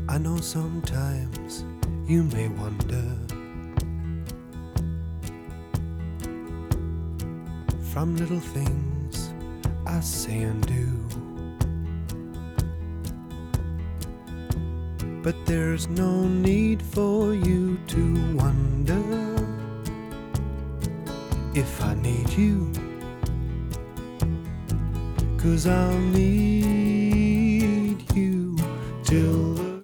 I know sometimes you may wonder from little things I say and do, but there's no need for you to wonder if I need you, 'cause I'll need you till